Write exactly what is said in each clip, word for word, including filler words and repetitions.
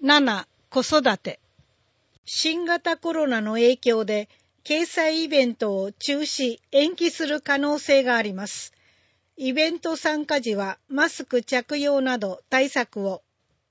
なな、子育て。新型コロナの影響で掲載イベントを中止・延期する可能性があります。イベント参加時はマスク着用など対策を。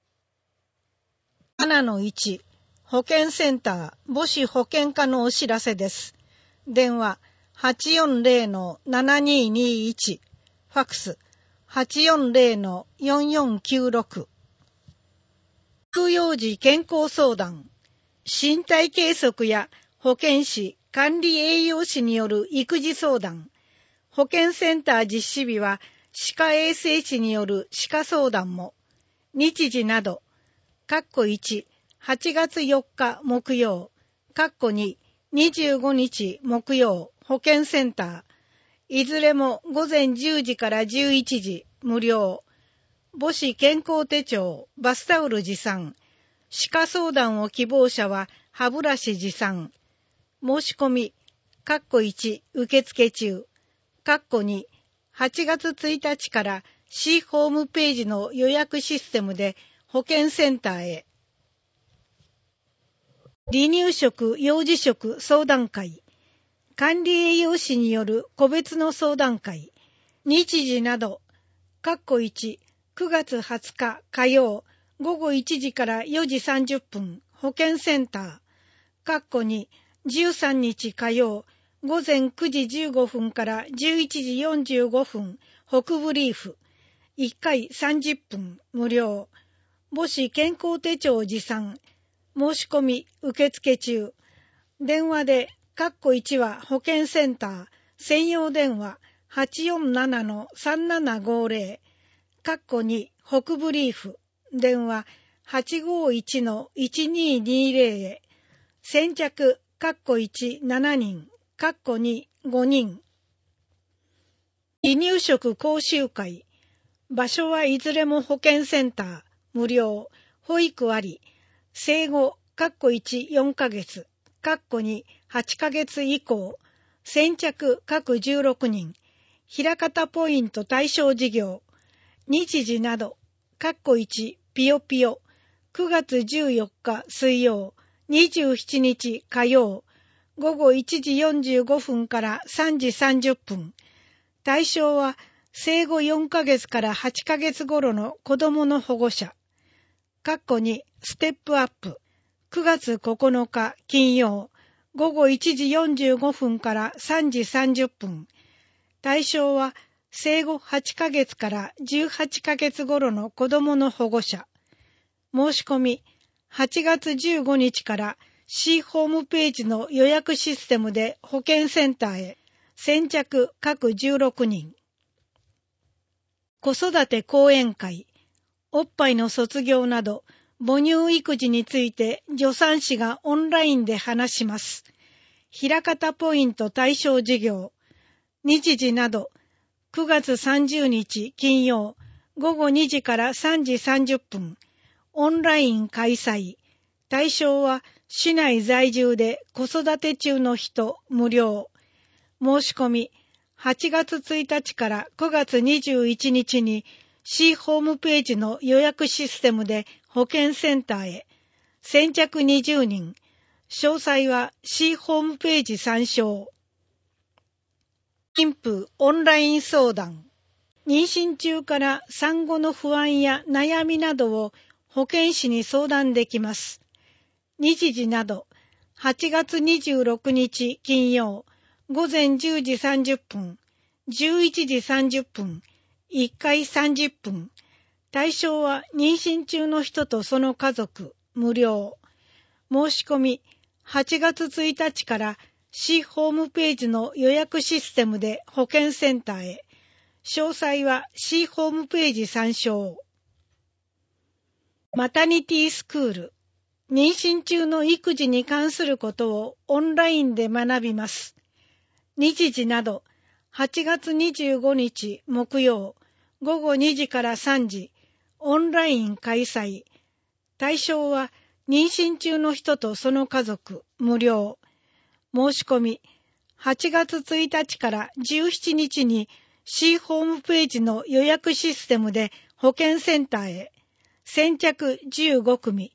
ななのいち、保健センター母子保健課のお知らせです。電話 はちよんゼロのななににいち、ファックス はちよんゼロのよんよんきゅうろく。乳幼児健康相談、身体計測や保健師、管理栄養士による育児相談、保健センター実施日は歯科衛生士による歯科相談も、日時など、かっこいち、はちがつよっか木曜、かっこに、にじゅうごにち木曜、保健センター、いずれもごぜんじゅうじからじゅういちじ、無料。母子健康手帳、バスタオル持参。歯科相談を希望者は歯ブラシ持参。申し込み、かっこいち、受付中。かっこに、はちがつついたちから市ホームページの予約システムで保健センターへ。離乳食・幼児食相談会。管理栄養士による個別の相談会。日時など、かっこいち、くがつはつか火曜、ごごいちじからよじさんじゅっぷん、保健センター。かっこに、じゅうさんにち火曜、ごぜんくじじゅうごふんからじゅういちじよんじゅうごふん、北部リーフ。いっかいさんじゅっぷん、無料。母子健康手帳持参。申し込み、受付中。電話で、かっこいちは保健センター、専用電話 はちよんななのさんななごゼロ。かっこに、北部リーフ。電話 はちごいちのいちににゼロ へ。先着、かっこいち、ななにん、かっこに、ごにん。離乳食講習会。場所はいずれも保健センター、無料、保育あり。生後、かっこいち、よんかげつ、かっこに、はちかげつ以降。先着、各じゅうろくにん。枚方ポイント対象事業。日時など、かっこいち、ピヨピヨ、くがつじゅうよっか水曜、にじゅうしちにち火曜、ごごいちじよんじゅうごふんからさんじさんじゅっぷん。対象は、生後よんかげつからはちかげつ頃の子供の保護者。かっこに、ステップアップ、くがつここのか金曜、ごごいちじよんじゅうごふんからさんじさんじゅっぷん。対象は、生後はちかげつからじゅうはちかげつ頃の子供の保護者。申し込み、はちがつじゅうごにちから市ホームページの予約システムで保健センターへ。先着各じゅうろくにん。子育て講演会。おっぱいの卒業など、母乳育児について助産師がオンラインで話します。枚方ポイント対象事業。日時など、くがつさんじゅうにち金曜、ごごにじからさんじさんじゅっぷん。オンライン開催。対象は市内在住で子育て中の人、無料。申し込み、はちがつついたちからくがつにじゅういちにちに市ホームページの予約システムで保健センターへ。先着にじゅうにん。詳細は市ホームページ参照。妊婦オンライン相談。妊娠中から産後の不安や悩みなどを保健師に相談できます。日時など、はちがつにじゅうろくにち金曜、ごぜんじゅうじさんじゅっぷん、じゅういちじさんじゅっぷん、いっかいさんじゅっぷん。対象は妊娠中の人とその家族、無料。申し込み、はちがつついたちから市ホームページの予約システムで保健センターへ。詳細は市ホームページ参照。マタニティスクール。妊娠中の育児に関することをオンラインで学びます。日時など、はちがつにじゅうごにち木曜、ごごにじからさんじ、オンライン開催。対象は妊娠中の人とその家族、無料。申し込み、はちがつついたちからじゅうしちにちに市ホームページの予約システムで保健センターへ。先着じゅうごくみ。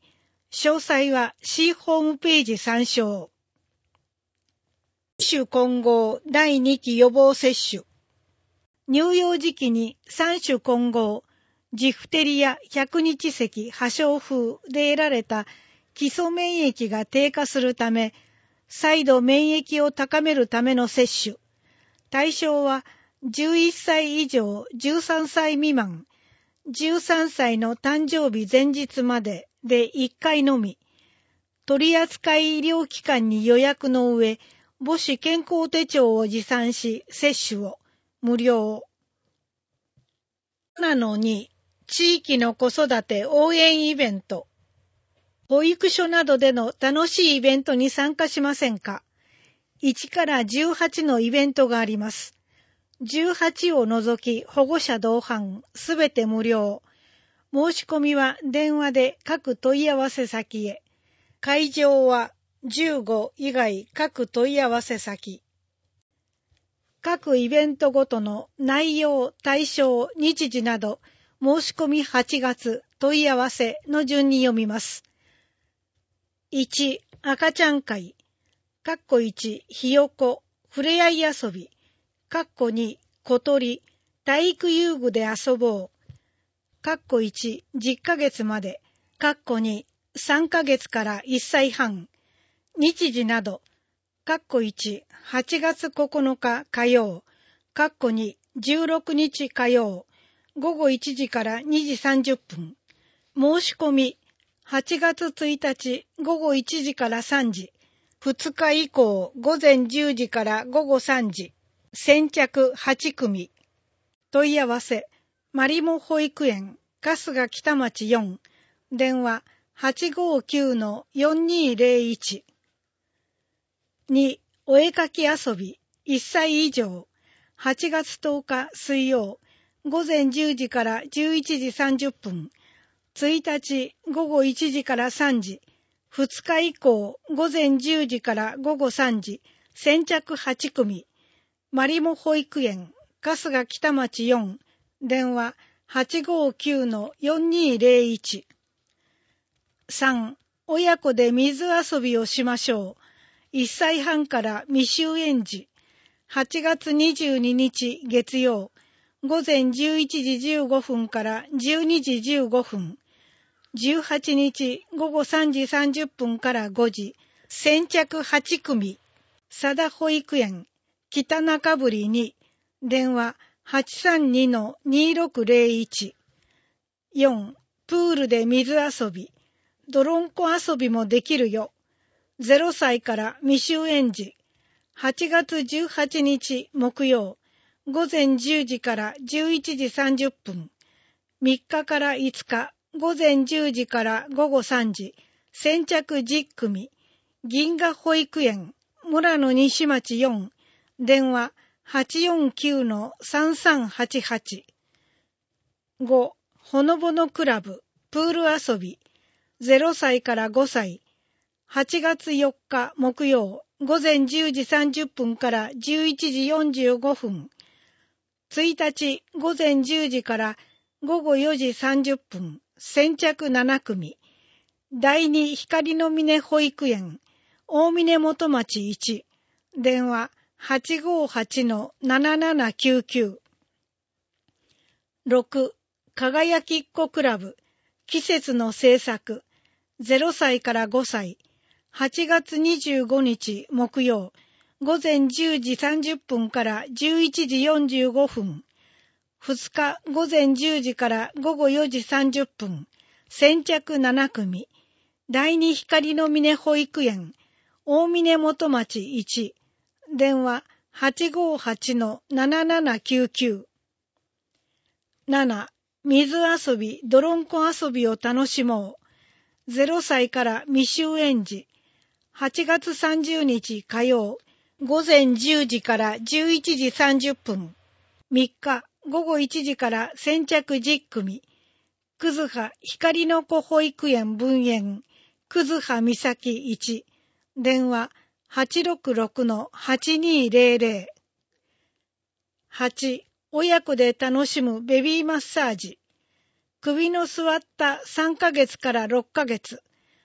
詳細は C ホームページ参照。接種混合だいにき予防接種。乳幼児期に三種混合、ジフテリア百日咳破傷風で得られた基礎免疫が低下するため、再度免疫を高めるための接種。対象はじゅういっさい以上じゅうさんさい未満、じゅうさんさいの誕生日前日まででいっかいのみ。取扱医療機関に予約の上、母子健康手帳を持参し、接種を無料。ななのに、地域の子育て応援イベント。保育所などでの楽しいイベントに参加しませんか？いちからじゅうはちのイベントがあります。じゅうはちを除き保護者同伴、すべて無料。申し込みは電話で各問い合わせ先へ。会場はじゅうご以外各問い合わせ先。各イベントごとの内容、対象、日時など、申し込みはちがつ、問い合わせの順に読みます。いち、赤ちゃん会。かっこいち、ひよこ、ふれあい遊び。かっこに、小鳥、体育遊具で遊ぼう。かっこいち、じゅっかげつまで。かっこに、さんかげつからいっさいはん。日時など。かっこいち、はちがつここのか火曜。かっこに、じゅうろくにち火曜。ごごいちじからにじさんじゅっぷん。申し込み、はちがつついたちごごいちじからさんじ。ふつか以降ごぜんじゅうじからごごさんじ。先着はちくみ。問い合わせ、まりも保育園、春日北町よん。電話 はちごきゅうのよんにーぜろいち。に、お絵かき遊び、いっさい以上。はちがつとおか水曜、ごぜんじゅうじからじゅういちじさんじゅっぷん。ついたちごごいちじからさんじ。ふつか以降ごぜんじゅうじからごごさんじ。先着はちくみ。まりも保育園、春日北町よん。電話 はちごきゅうのよんにーぜろいち。さん、親子で水遊びをしましょう。いっさいはんから未就園児。はちがつにじゅうににち月曜、ごぜんじゅういちじじゅうごふんからじゅうにじじゅうごふん。じゅうはちにちごごさんじさんじゅっぷんからごじ。先着はちくみ。佐田保育園、北中堀に。電話 はちさんにのにーろくぜろいち。よん、プールで水遊び。泥んこ遊びもできるよ。ぜろさいから未就園児。はちがつじゅうはちにち木曜、ごぜんじゅうじからじゅういちじさんじゅっぷん。みっかからいつか、ごぜんじゅうじからごごさんじ。先着じゅっくみ。銀河保育園、村野西町よん。電話 はちよんきゅうのさんさんはちはち。ご、ほのぼのクラブ、プール遊び。ぜろさいからごさい。はちがつよっか木曜、ごぜんじゅうじさんじゅっぷんからじゅういちじよんじゅうごふん。ついたちごぜんじゅうじからごごよじさんじゅっぷん。先着ななくみ。だいに光の峰保育園、大峰元町いち。電話 はちごはちのななななきゅうきゅう。ろく、輝きっ子クラブ、季節の制作。ぜろさいからごさい。はちがつにじゅうごにち木曜、ごぜんじゅうじさんじゅっぷんからじゅういちじよんじゅうごふん。ふつかごぜんじゅうじからごごよじさんじゅっぷん。先着ななくみ。だいに光の峰保育園、大峰元町いち。電話 はちごはちのななななきゅうきゅう。なな、水遊び、泥んこ遊びを楽しもう。ぜろさいから未就園児。はちがつさんじゅうにち火曜、ごぜんじゅうじからじゅういちじさんじゅっぷん。みっかごごいちじから先着じゅっくみ。くずは光の子保育園分園、くずはみさきいち。電話 はちろくろくのはちにーぜろぜろ。はち、親子で楽しむベビーマッサージ。首の座ったさんかげつからろっかげつ。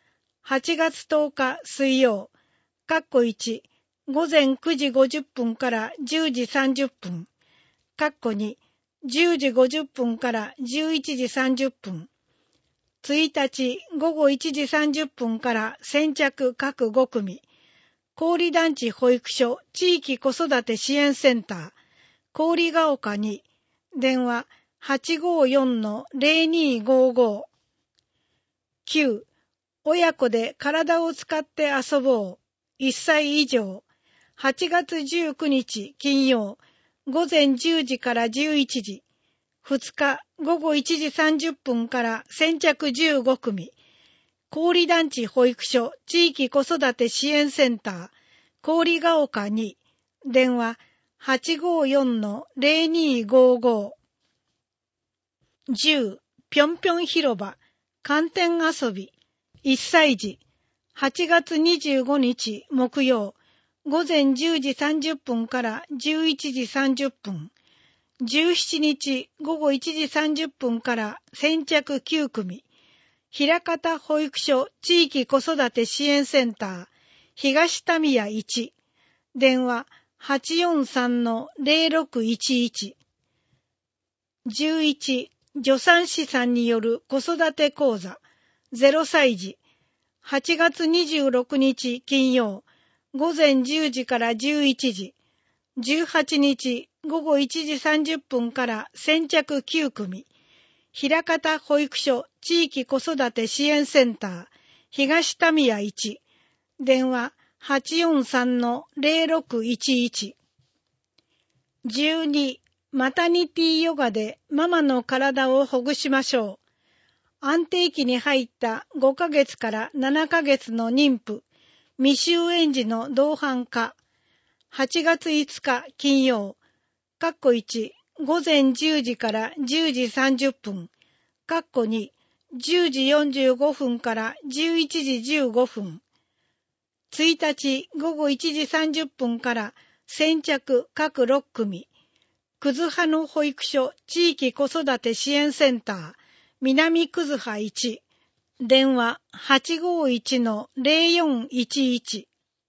はちがつとおか水曜、かっこいち、ごぜんくじごじゅっぷんからじゅうじさんじゅっぷん、かっこに、じゅうじごじゅっぷんからじゅういちじさんじゅっぷん、ついたちごごいちじさんじゅっぷんから先着各ごくみ、郡団地保育所地域子育て支援センター、郡ヶ丘に、電話 はちごよんのぜろにごご。きゅう、親子で体を使って遊ぼう。いっさい以上。はちがつじゅうくにち金曜、ごぜんじゅうじからじゅういちじ。ふつかごごいちじさんじゅっぷんから先着じゅうごくみ。郡団地保育所地域子育て支援センター、郡ヶ丘に、電話 はちごよんのぜろにごご。じゅう、ぴょんぴょん広場、寒天遊び、いっさいじ、はちがつにじゅうごにち木曜、ごぜんじゅうじさんじゅっぷんからじゅういちじさんじゅっぷん、じゅうしちにちごごいちじさんじゅっぷんから先着きゅうくみ、枚方保育所地域子育て支援センター、東民谷いち、電話 はちよんさんのぜろろくいちいち。じゅういち、助産師さんによる子育て講座、ゼロさいじ、はちがつにじゅうろくにち金曜、ごぜんじゅうじからじゅういちじ、じゅうはちにちごごいちじさんじゅっぷんから先着きゅうくみ、枚方保育所地域子育て支援センター、東民谷いち、電話 はちよんさんのぜろろくいちいち。じゅうに、マタニティヨガでママの体をほぐしましょう。安定期に入ったごかげつからななかげつの妊婦、未就園児の同伴化。はちがついつか金曜、かっこいち、ごぜんじゅうじからじゅうじさんじゅっぷん、かっこに、じゅうじよんじゅうごふんからじゅういちじじゅうごふん。ついたちごごいちじさんじゅっぷんから先着各ろっくみ。くずはの保育所地域子育て支援センター、南くずはいち、電話 はちごいちのぜろよんいちいち。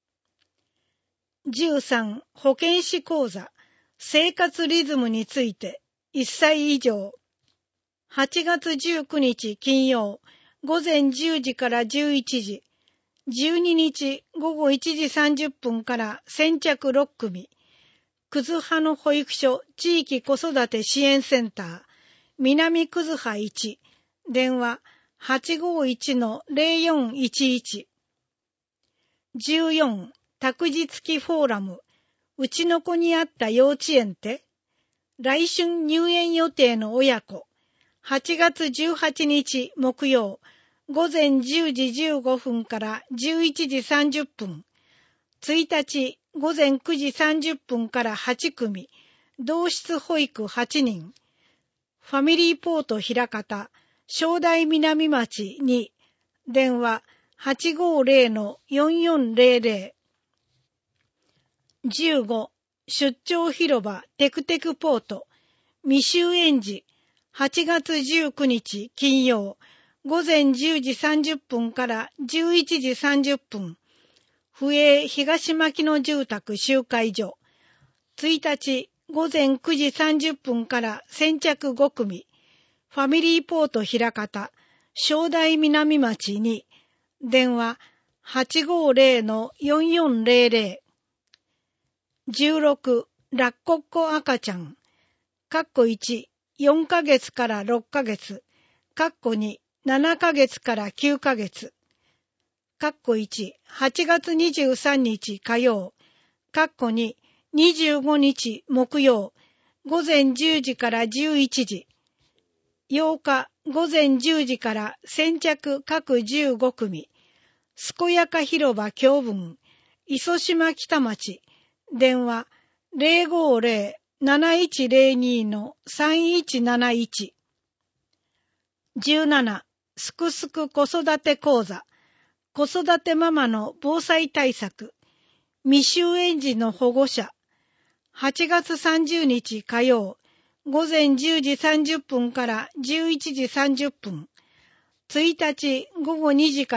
じゅうさん、保健師講座、生活リズムについて、いっさい以上。はちがつじゅうくにち金曜、ごぜんじゅうじからじゅういちじ、じゅうににちごごいちじさんじゅっぷんから先着ろっくみ。くずはの保育所地域子育て支援センター、南くずはいち、電話 はちごいちのぜろよんいちいち。じゅうよん、託児付きフォーラム、うちの子にあった幼稚園って、来春入園予定の親子、はちがつじゅうはちにち木曜、ごぜんじゅうじじゅうごふんからじゅういちじさんじゅっぷん、ついたちごぜんくじさんじゅっぷんからはちくみ、同室保育はちにん、ファミリーポート枚方、正代南町に、電話 はちごぜろのよんよんぜろぜろ。じゅうご、出張広場テクテクポート、未就園児、はちがつじゅうくにち金曜、ごぜんじゅうじさんじゅっぷんからじゅういちじさんじゅっぷん、府営東牧野住宅集会所、ついたちごぜんくじさんじゅっぷんから先着ごくみ、ファミリーポート枚方、正代南町に、電話 はちごぜろのよんよんぜろぜろ。じゅうろく、ラッコっ子赤ちゃん、かっこいち、よんかげつからろっかげつ、かっこに、ななかげつからきゅうかげつ、かっこいち、はちがつにじゅうさんにち火曜、かっこに、にじゅうごにち木曜、ごぜんじゅうじからじゅういちじ、ようかごぜんじゅうじから先着各じゅうごくみ、健やか広場教文、磯島北町、電話 ぜろごぜろなないちぜろにのさんいちなないち。じゅうなな、すくすく子育て講座、子育てママの防災対策、未就園児の保護者、はちがつさんじゅうにち火曜、ごぜんじゅうじさんじゅっぷんからじゅういちじさんじゅっぷん、ついたちごごにじから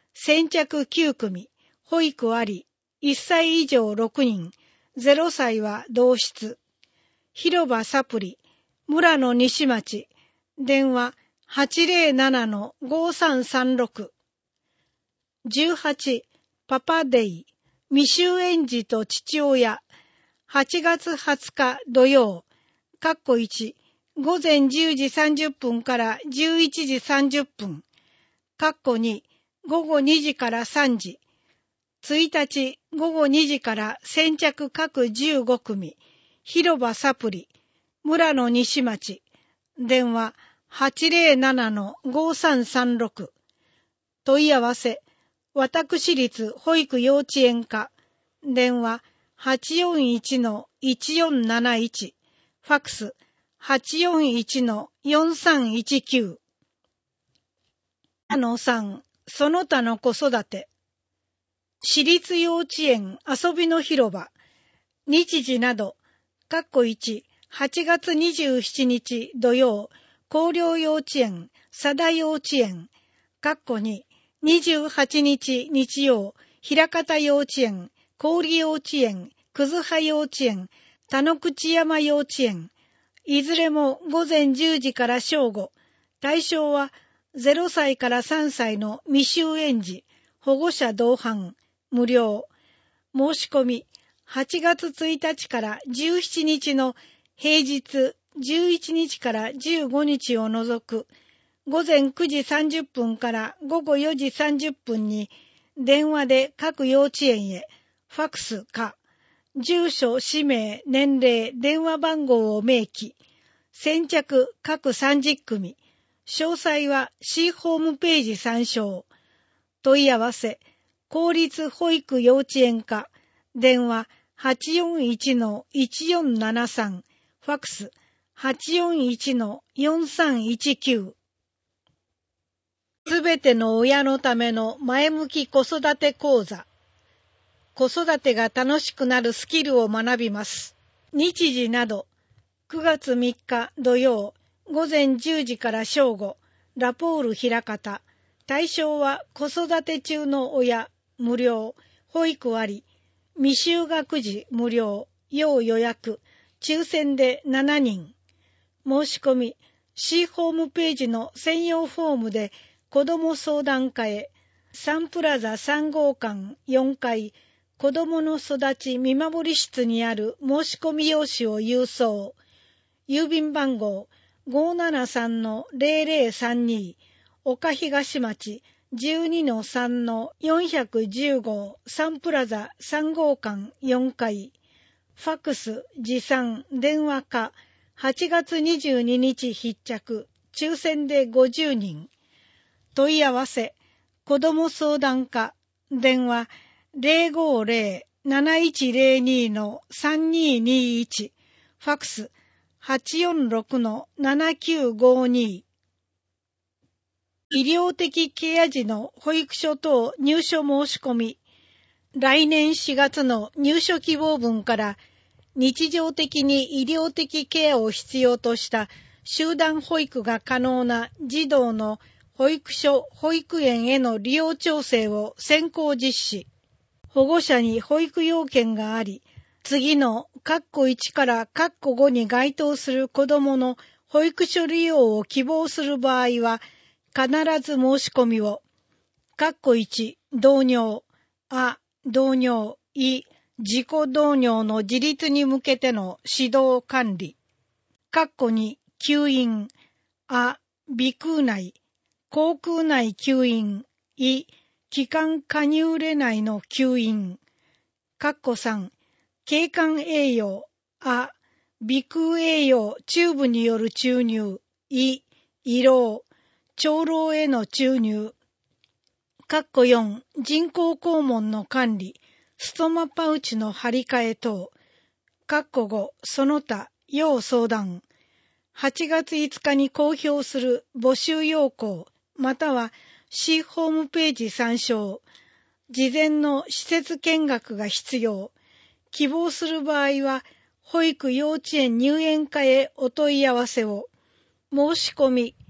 先着きゅうくみ、保育あり、いっさい以上ろくにん、ゼロさいは同室。広場サプリ、村野西町、電話 はちゼロななのごさんさんろく。じゅうはち、パパデイ、未就園児と父親、はちがつはつか土曜、かっこいち、午前じゅうじさんじゅっぷんからじゅういちじさんじゅっぷん、かっこに、午後にじからさんじ、ついたち午後にじから先着各じゅうごくみ、広場サプリ、村野西町、電話 はちゼロななのごさんさんろく。問い合わせ、私立保育幼稚園課、電話 はちよんいちのいちよんなないち、ファックス はちよんいちのよんさんいちきゅう。あのさん、その他の子育て。私立幼稚園遊びの広場、日時など、かっこいち、はちがつにじゅうしちにち土曜、広陵幼稚園、佐田幼稚園、かっこに、にじゅうはちにち日曜、平方幼稚園、郡幼稚園、葛葉幼稚園、田野口山幼稚園、いずれも午前じゅうじから正午、対象はゼロさいからさんさいの未就園児、保護者同伴、無料。申し込み、はちがつついたちからじゅうしちにちの平日じゅういちにちからじゅうごにちを除く、午前くじさんじゅっぷんから午後よじさんじゅっぷんに電話で各幼稚園へ、ファックスか、住所、氏名、年齢、電話番号を明記、先着各さんじゅっくみ、詳細は C ホームページ参照。問い合わせ、公立保育幼稚園課、電話 はちよんいちのいちよんななさん、ファックス はちよんいちのよんさんいちきゅう。すべての親のための前向き子育て講座。子育てが楽しくなるスキルを学びます。日時など、くがつみっか土曜、午前じゅうじから正午、ラポール枚方。対象は子育て中の親、無料、保育あり、未就学児無料、要予約、抽選でしちにん。申し込み、C ホームページの専用フォームで子ども相談課へ、サンプラザさんごうかんよんかい、子どもの育ち見守り室にある申し込み用紙を郵送。郵便番号 ごーななさんのゼロゼロさんに、岡東町 じゅうにのさんのよんいちごサンプラザさんごうかんよんかい。ファックス、持参、電話課、はちがつにじゅうににち必着、抽選でごじゅうにん。問い合わせ、子ども相談課、電話ゼロごゼロなないちゼロにのさんににいち、ファックスはちよんろくのななきゅうごに。医療的ケア児の保育所等入所申し込み。来年しがつの入所希望分から日常的に医療的ケアを必要とした集団保育が可能な児童の保育所・保育園への利用調整を先行実施。保護者に保育要件があり、次の括弧いちから括弧ごに該当する子どもの保育所利用を希望する場合は、必ず申し込みを。括弧いち、導入、あ、導入、い、自己導入の自立に向けての指導管理。括弧に、吸引、あ、鼻腔内、口腔内吸引、い、気管加入れ内の吸引。括弧さん、経管栄養、あ、鼻腔栄養チューブによる注入、い、胃ろう、腸ろうへの注入。括弧よん、人工肛門の管理、ストマパウチの張り替え等。括弧ご、その他、要相談。はちがついつかに公表する募集要項、または C ホームページ参照。事前の施設見学が必要。希望する場合は、保育幼稚園入園課へお問い合わせを。申し込み、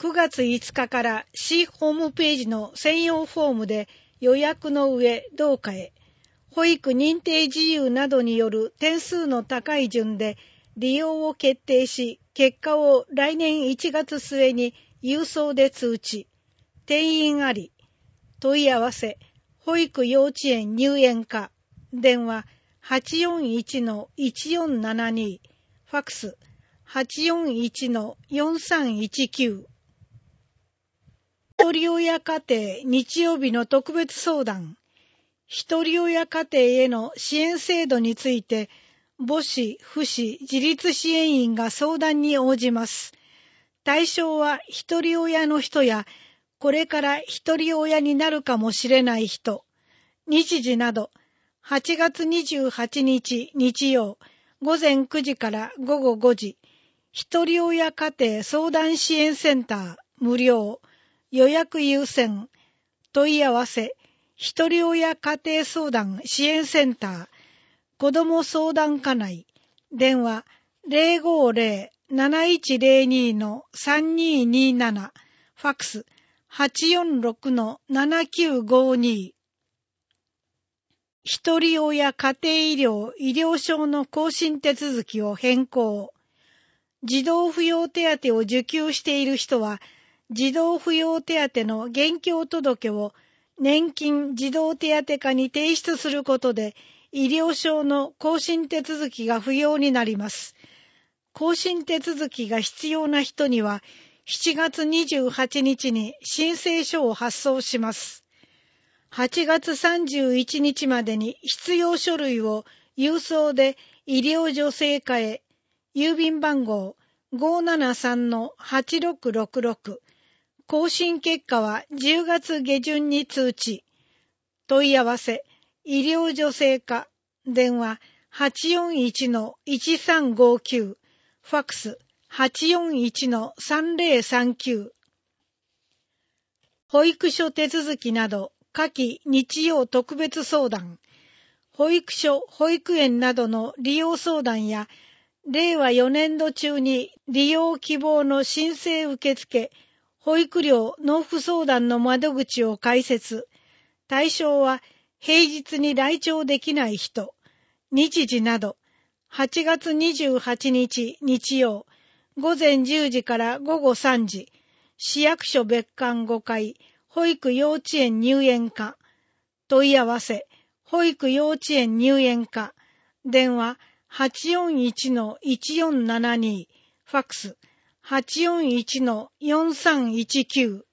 くがついつかから市ホームページの専用フォームで予約の上どうかへ、保育認定事由などによる点数の高い順で利用を決定し、結果を来年いちがつ末に郵送で通知。定員あり。問い合わせ、保育幼稚園入園課。電話 はちよんいちのいちよんななに。ファックス はちよんいちのよんさんいちきゅう。ひとり親家庭日曜日の特別相談。ひとり親家庭への支援制度について、母子、父子、自立支援員が相談に応じます。対象はひとり親の人や、これからひとり親になるかもしれない人。日時など、はちがつにじゅうはちにち日曜、ごぜんくじからごごごじ、ひとり親家庭相談支援センター、無料、予約優先、問い合わせ、ひとり親家庭相談支援センター、子ども相談課内、電話 ゼロごゼロ なないちゼロに のさんにーにーなな、ファックス はちよんろくのななきゅうごに。ひとり親家庭医療医療証の更新手続きを変更。児童扶養手当を受給している人は、児童扶養手当の現況届を年金児童手当課に提出することで、医療証の更新手続きが不要になります。更新手続きが必要な人には、しちがつにじゅうはちにちに申請書を発送します。はちがつさんじゅういちにちまでに必要書類を郵送で医療助成課へ、郵便番号 ごーななさんのはちろくろくろく、更新結果はじゅうがつげじゅんに通知。問い合わせ、医療助成課、電話 はちよんいちのいちさんごきゅう、ファックス はちよんいちのさんぜろさんきゅう。保育所手続きなど、夏季日曜特別相談。保育所、保育園などの利用相談や、れいわよねんど中に利用希望の申請受付、保育料納付相談の窓口を開設。対象は平日に来庁できない人。日時など、はちがつにじゅうはちにち日曜、ごぜんじゅうじからごごさんじ、市役所別館ごかい、保育幼稚園入園課。問い合わせ、保育幼稚園入園課。電話 はちよんいちのいちよんななに、ファックス はちよんいちのよんさんいちきゅう。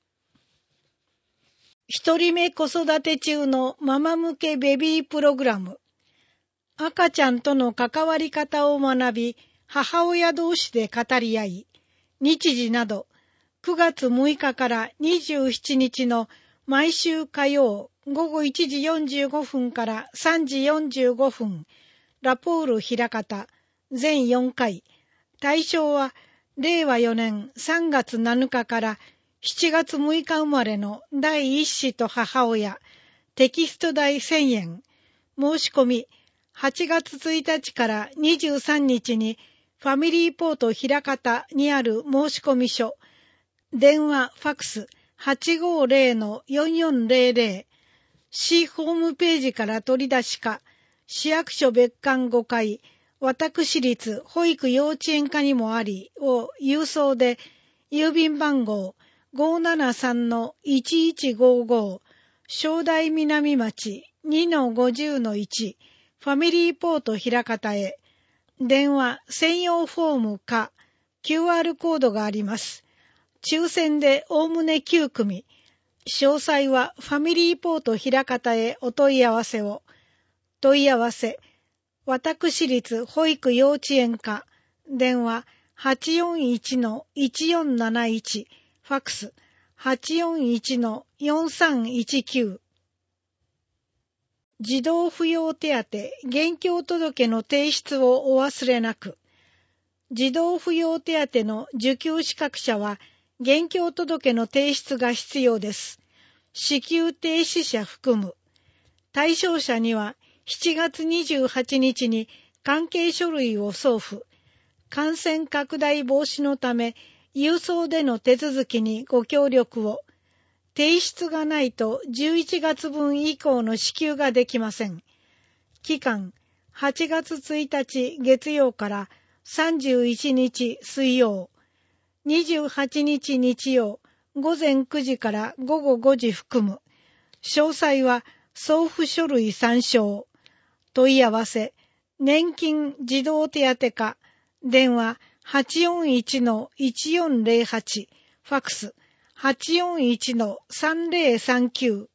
一人目子育て中のママ向けベビープログラム。赤ちゃんとの関わり方を学び、母親同士で語り合い、日時など、くがつむいかからにじゅうしちにちの毎週火曜ごごいちじよんじゅうごふんからさんじよんじゅうごふん、ラポール枚方、全よんかい。対象は、れいわよねんさんがつなのかからしちがつむいか生まれのだいいっ子と母親、テキスト代せんえん。申し込み、はちがつついたちからにじゅうさんにちにファミリーポート枚方にある申し込み書。電話、ファックス はちごゼロのよんよんゼロゼロ。市ホームページから取り出しか、市役所別館ごかい、私立保育幼稚園課にもありを郵送で、郵便番号 ごーななさんのいちいちごご、正代南町 にのごじゅうのいち、ファミリーポート枚方へ。電話専用フォームか キューアール コードがあります。抽選でおおむねきゅうくみ。詳細はファミリーポート枚方へお問い合わせを。問い合わせ、私立保育幼稚園課、電話 はちよんいちのいちよんなないち、ファックス はちよんいちのよんさんいちきゅう。児童扶養手当現況届の提出をお忘れなく。児童扶養手当の受給資格者は、現況届の提出が必要です。支給停止者含む。対象者にはしちがつにじゅうはちにちに関係書類を送付。感染拡大防止のため、 郵送での手続きにご協力を。提出がないとじゅういちがつぶん以降の支給ができません。期間、はちがつついたち月曜からさんじゅういちにち水曜、にじゅうはちにち日曜、ごぜんくじからごごごじ含む。詳細は送付書類参照。問い合わせ、年金児童手当課、電話 はちよんいちのいちよんぜろはち、ファックス はちよんいちのさんぜろさんきゅう。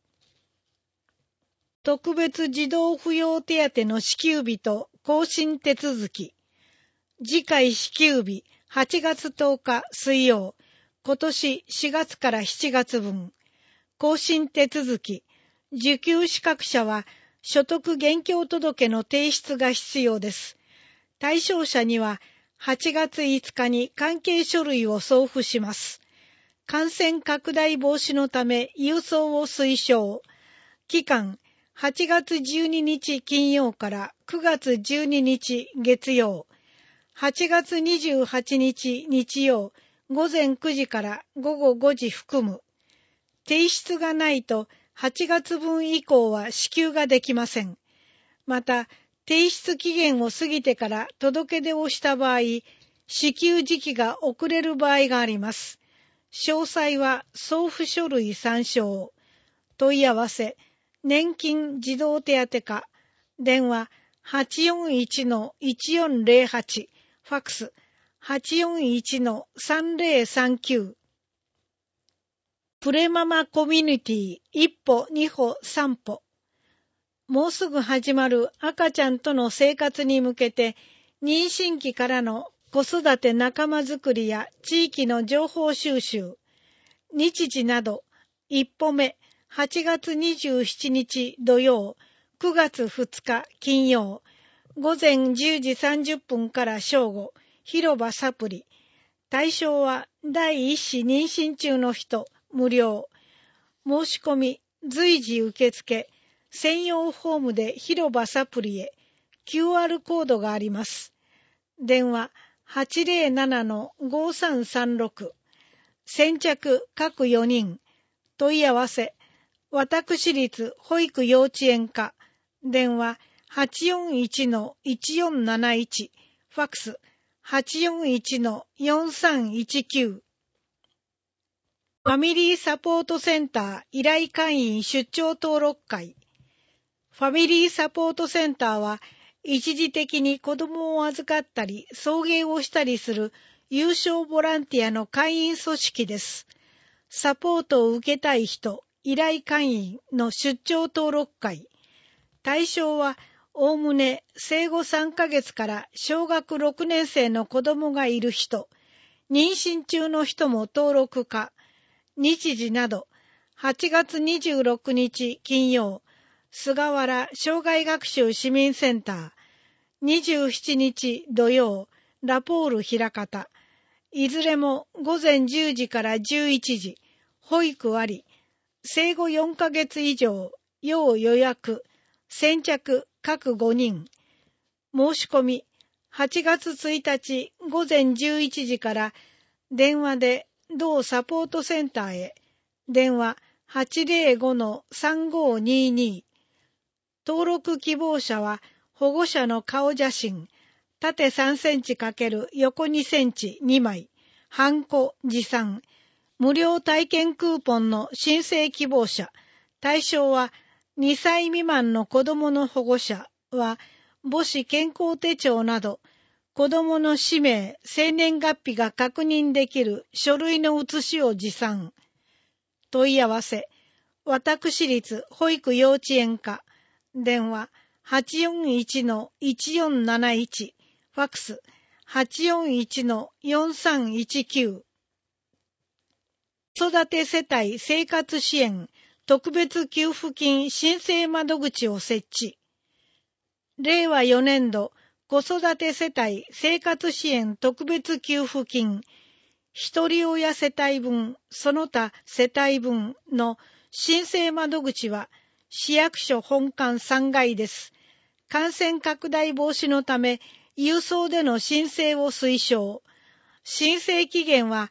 特別児童扶養手当の支給日と更新手続き。次回支給日はちがつとおか水曜、今年しがつからしちがつぶん。更新手続き。受給資格者は所得現況届の提出が必要です。対象者にははちがついつかに関係書類を送付します。感染拡大防止のため郵送を推奨。期間、はちがつじゅうににち金曜からくがつじゅうににち月曜、はちがつにじゅうはちにち日曜、ごぜんくじからごごごじ含む。提出がないとはちがつぶん以降は支給ができません。また、提出期限を過ぎてから届け出をした場合、支給時期が遅れる場合があります。詳細は送付書類参照。問い合わせ、年金児童手当課、電話 はちよんいちのいちよんぜろはち、ファックス はちよんいちのさんぜろさんきゅう。プレママコミュニティ一歩二歩三歩。もうすぐ始まる赤ちゃんとの生活に向けて、妊娠期からの子育て仲間づくりや地域の情報収集、日時など、一歩目、はちがつにじゅうしちにち土曜、くがつふつか金曜、ごぜんじゅうじさんじゅっぷんから正午、広場サプリ。対象は第一子妊娠中の人、無料。申し込み、随時受付、専用フォームで広場サプリへ、キューアール コードがあります。電話 はちぜろななのごさんさんろく。先着各よにん。問い合わせ、私立保育幼稚園課、電話 はちよんいちのいちよんなないち、ファックス はちよんいちのよんさんいちきゅう。ファミリーサポートセンター依頼会員出張登録会。ファミリーサポートセンターは、一時的に子供を預かったり、送迎をしたりする有償ボランティアの会員組織です。サポートを受けたい人、依頼会員の出張登録会。対象は、おおむね生後さんかげつから小学ろくねん生の子供がいる人、妊娠中の人も登録可。日時など、はちがつにじゅうろくにち金曜、菅原障害学習市民センター、にじゅうしちにち土曜、ラポール枚方。いずれもごぜんじゅうじからじゅういちじ、保育あり、生後よんかげつ以上、要予約、先着各ごにん。申し込み、はちがつついたちごぜんじゅういちじから電話で同サポートセンターへ、電話 はちぜろごのさんごにに。登録希望者は保護者の顔写真、縦さんセンチ×横にセンチにまい、ハンコ持参、無料体験クーポンの申請希望者、対象はにさい未満の子どもの保護者は母子健康手帳など、子どもの氏名、生年月日が確認できる書類の写しを持参。問い合わせ、私立保育幼稚園課、電話 はちよんいちのいちよんなないち、ファックス はちよんいちのよんさんいちきゅう。子育て世帯生活支援特別給付金申請窓口を設置。れいわよねんど子育て世帯生活支援特別給付金一人親世帯分その他世帯分の申請窓口は市役所本館さんがいです。感染拡大防止のため郵送での申請を推奨。申請期限は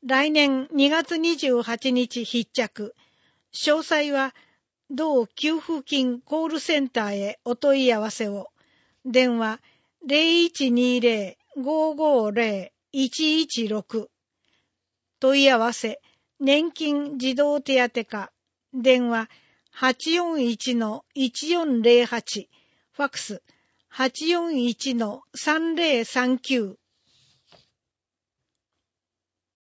来年にがつにじゅうはちにち必着。詳細は同給付金コールセンターへお問い合わせを。電話 ゼロいちにゼロ ごーごーゼロ いちいちろく。問い合わせ年金児童手当課。電話 はちよんいちのいちよんゼロはち。ファックス はちよんいちのさんゼロさんきゅう。